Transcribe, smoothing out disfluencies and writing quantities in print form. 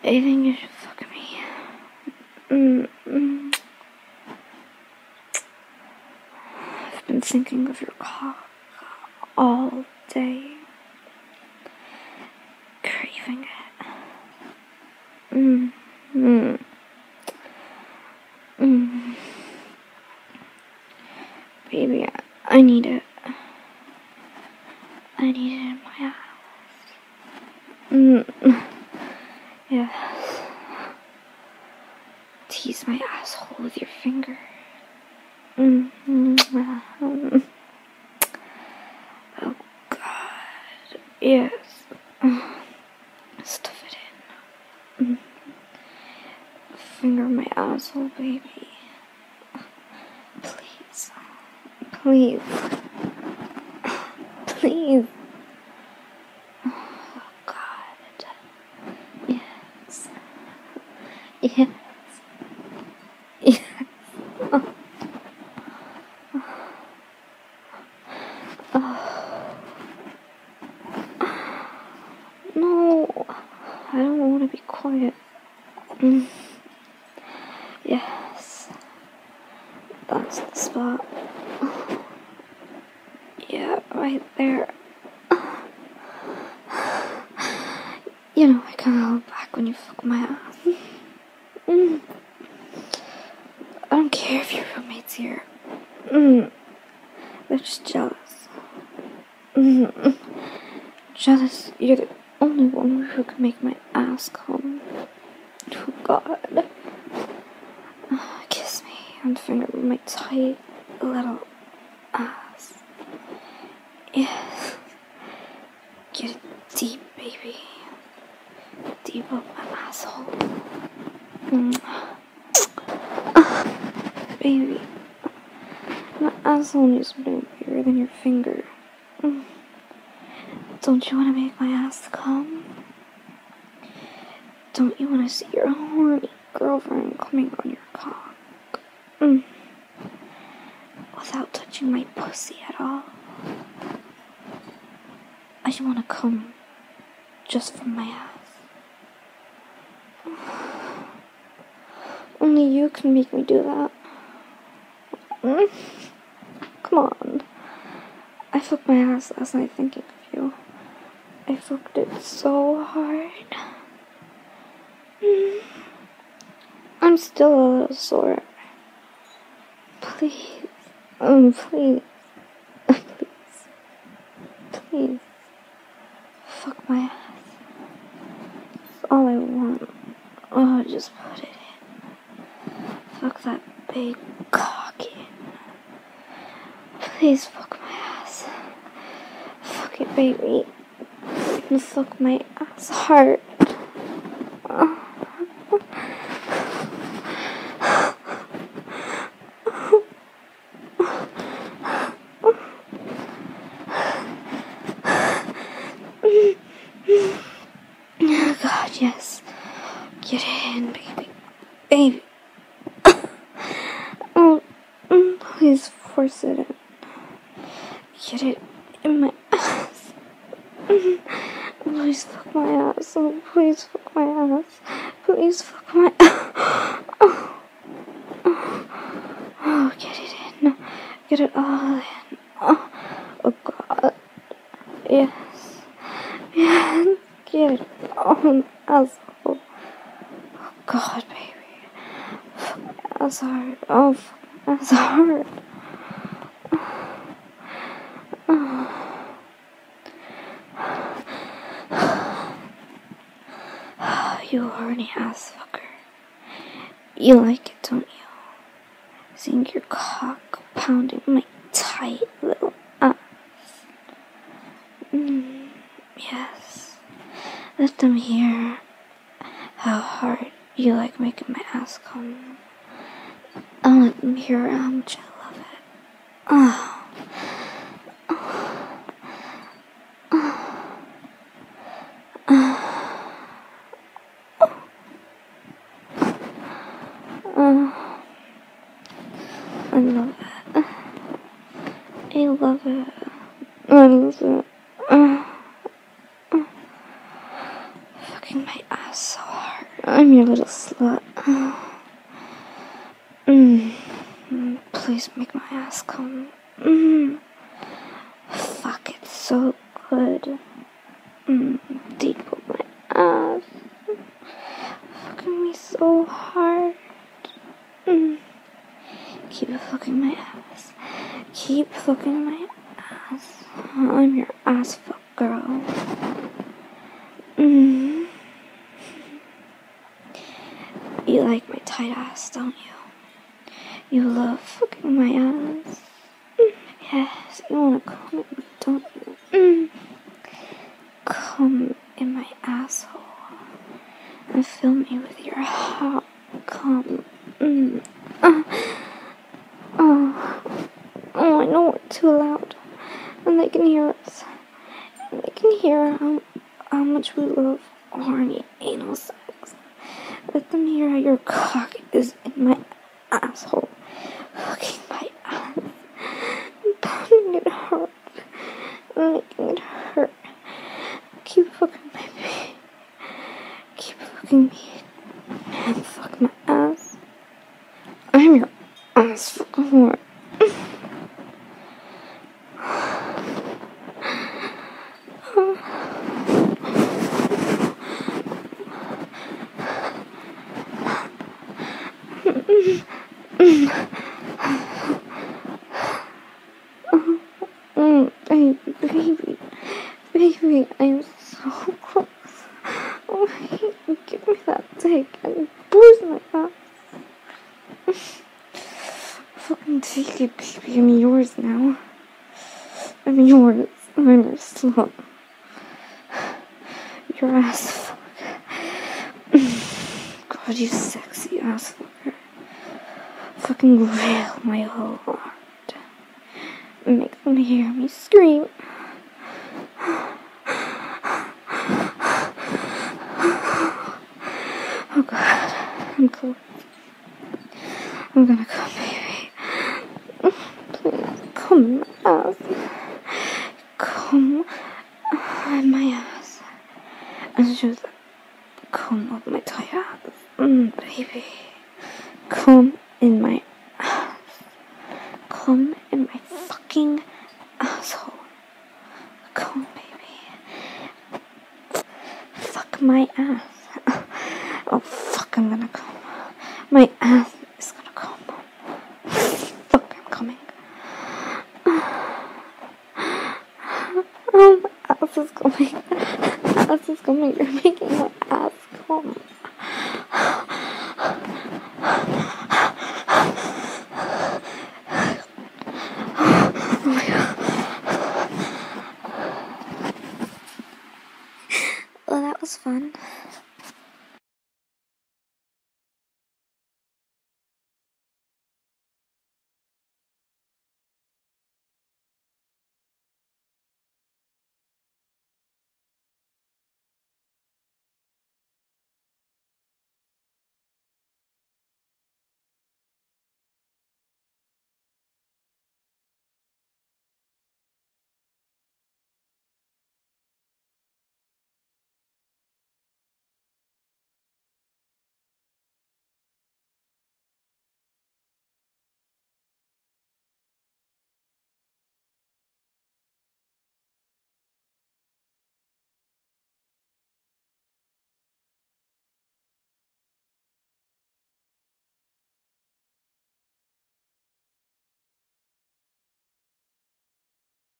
I think you should fuck me. I've been thinking of your cock all day. Craving it. Baby, I need it. I need it in my ass. Yes. Tease my asshole with your finger. Oh God. Yes. Stuff it in. Finger my asshole, baby. Please. Please. Please. Oh God. Yes. Yes. Yes. No, I don't want to be quiet. Yes, that's the spot. Yeah, right there. You know, I can't hold back when you fuck my ass. I don't care if your roommate's here. They're just jealous. Jealous you're the only one who can make my ass come. Oh God. Kiss me and finger my tight little ass. Yes. Get it deep, baby. Deep up my asshole. Baby. My asshole needs to be bigger than your finger. Don't you want to make my ass come? Don't you want to see your horny girlfriend coming on your cock? Without touching my pussy at all? I just want to come just from my ass. Only you can make me do that. Come on. I fucked my ass last night thinking of you. I fucked it so hard. I'm still a little sore. Please. Please. Please. Please. Fuck my ass. That's all I want. Oh, just put it in. Fuck that big cock in. Please fuck my ass. Fuck it, baby. And fuck my ass hard. Oh God, yes. Get it in, baby. Baby. Oh, please force it in. Get it in my ass. Please fuck my ass. Oh, please fuck my ass. Please fuck my ass. Oh, get it in. Get it all in. Oh God. Yes. Yes. Get it all in, asshole. Oh God, baby. Fuck my ass hard. Oh, fuck my ass hard. You horny ass fucker. You like it, don't you? Seeing your cock pounding my tight little ass. Yes. Let them hear how hard you like making my ass come. I'll let them hear how much I love it. I love it. I love it. I love it. Fucking my ass so hard. I'm your little slut. Please make my ass come. Fuck, it's so good. Deep up my ass. Fucking me so hard. Keep fucking my ass. Keep fucking my ass. I'm your ass fuck girl. You like my tight ass, don't you? You love fucking my ass. Yes, you wanna come in me, don't you? Come in my asshole and fill me with your hot cum. Oh, I know we're too loud, and they can hear us. And they can hear how much we love horny anal sex. Let them hear how your cock is in my asshole, fucking my ass, and pounding it hard, and making it hurt. Keep fucking my baby. Keep fucking me, and fuck my ass. I'm your ass fucking whore. Baby, I'm so close. Oh, give me that dick and bruise my ass. Fucking take it, baby. I'm yours now. I'm yours. I'm your slut. Your ass fuck. God, you sexy ass fucker. Fucking rail my whole heart. Make them hear me scream. Oh God, I'm close. I'm gonna come, baby. Please, come in my ass. Come in my ass. And just come up my tight ass. Baby. Come in my ass. Come in my fucking asshole. Come, baby. Fuck my ass. Oh, fuck, I'm gonna come. My ass